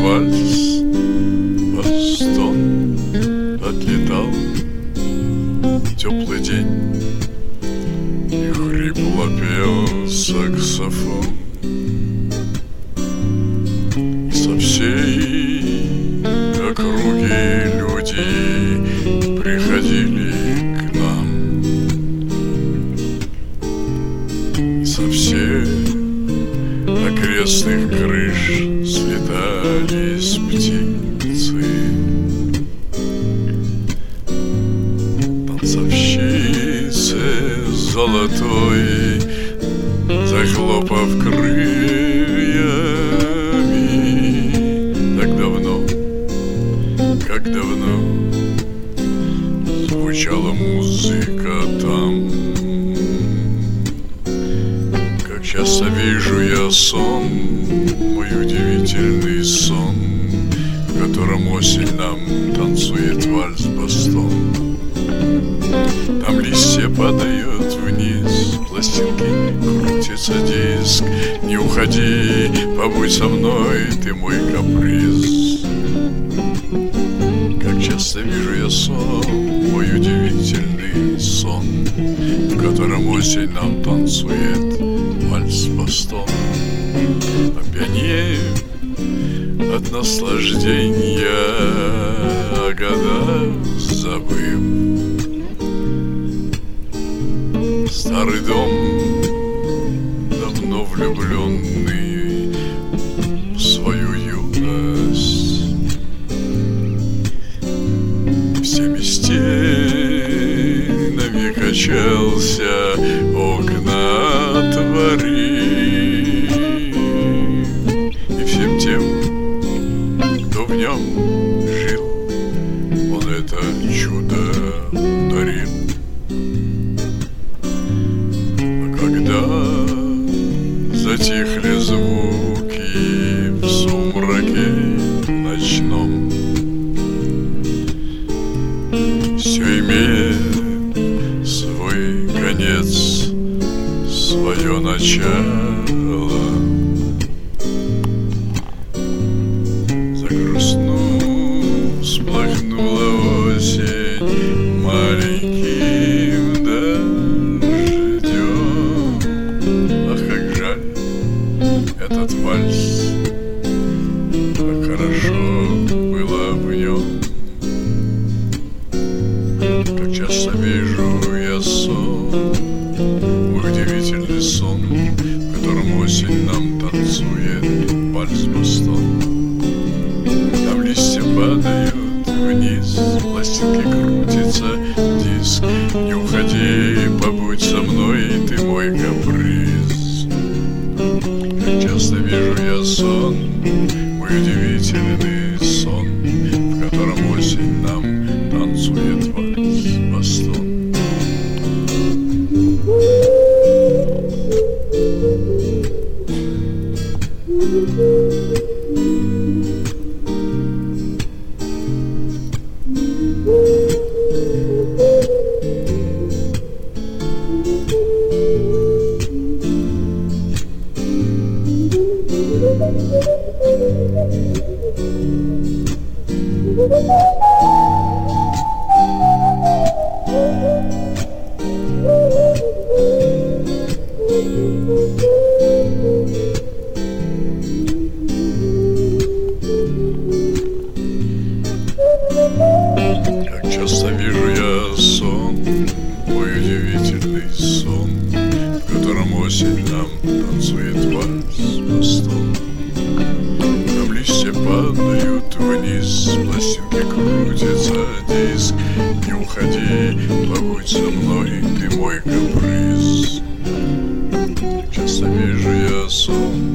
вальс, Бостон отлетал. Теплый день, и хрипло пел саксофон. И со всей округи люди приходили к нам. И со всех окрестных крыш слетались птицы. Танцовщицы золотой, захлопав крыльями, так давно, как давно звучала музыка там. Как часто вижу я сон, мой удивительный сон, в котором осень нам танцует вальс-бостон. Там листья падают вниз, пластинки, крутится диск. Не уходи, побудь со мной, ты мой каприз. Как часто вижу я сон, мой удивительный сон, в котором осень нам танцует вальс-бостон. Опьянею от наслаждения, о годах забыв. Старый дом, давно влюбленный в свою юность, всеми стенами качался, окна отворив, и всем тем, кто в нем жил, он это чудо дарил. Когда затихли звуки в сумраке ночном, все имеет свой конец, свое начало. Загрустнув, всплакнула осень маленьким дождем. Ах, как жаль этот вальс, как хорошо было в нем. Как часто вижу я сон, мой удивительный сон, в котором осень нам танцует вальс-бостон. Там листья падают вниз, пластинки крутится диск. Не уходи, побудь со мной, ты мой каприз. Как часто вижу я сон, мой удивительный сон, в котором осень нам танцует вальс-бостон. Как часто вижу я сон, мой удивительный сон, в котором осень нам танцует вальс-бостон. Там листья падают вниз, пластинки крутится диск. Не уходи, побудь со мной, ты мой каприз. Как часто вижу я сон,